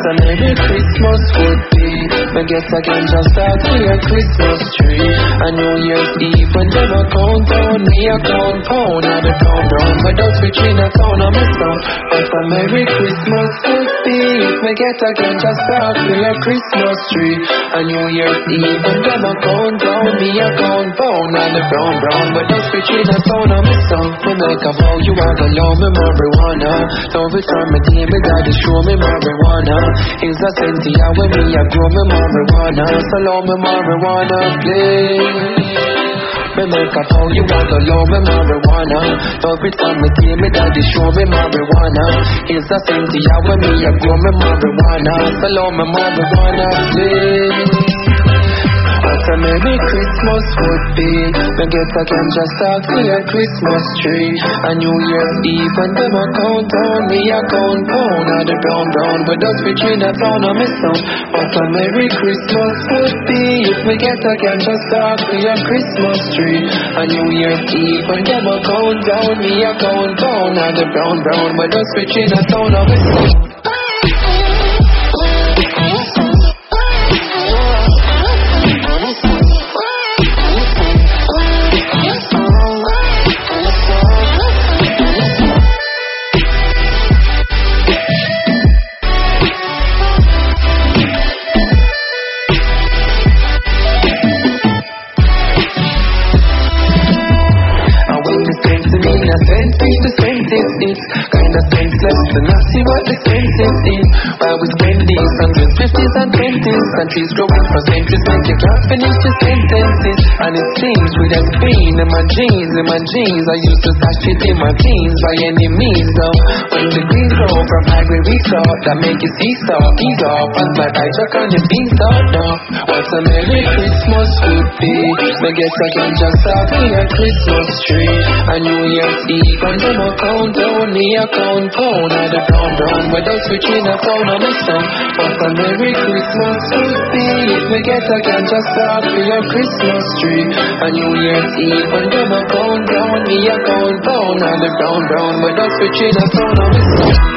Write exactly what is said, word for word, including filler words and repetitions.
a Merry Christmas would be. I guess I can just start with a Christmas tree. A New Year's Eve when them a count down, me a count pound, and the count down. But those between a town and my son. But a Merry Christmas would be. I guess I can just start with a Christmas tree. A New Year's Eve when them a count down, me a count pound, and the brown brown. But those between a town and my son. Me make a vow you are the love me marijuana. Love it from my team, me daddy show me marijuana. Is a Cynthia when me a grow me marijuana. So love me marijuana, please. Me make a vow you want to love me marijuana. Love it from me team, me daddy show me marijuana. Is a Cynthia when me a grow me marijuana. So love me marijuana, please. What a Merry Christmas would be. Me guess I can just start with a Christmas tree. A New Year's Eve when them a count down, me a count pound, and the brown brown. But us between a town and my son. What a Merry Christmas would be. If me guess I can just start with a Christmas tree. A New Year's Eve when them a count down, me a count pound, and the brown brown. But us between a town and my son. It's kinda senseless to not see what the sense is in. While we spend these hundreds, fifties and twenties, countries growing for centuries, make you can't finish your sentences. And it seems with that pain in my jeans, in my jeans, I used to stash it in my teens by any means. Now when the green grow from high grade we saw that make you see saw ease off and my eye check on your beans out now. What's a Merry Christmas would be. I guess I can just start me a Christmas tree. A New Year's Eve and them a count down, me a count pound, and the brown brown. But us between a town and my son. What's a Merry Christmas would be. I guess I can just start me a Christmas tree. A New Year's Eve and them a count down, me a count pound, and the brown brown. But us between a town and my son.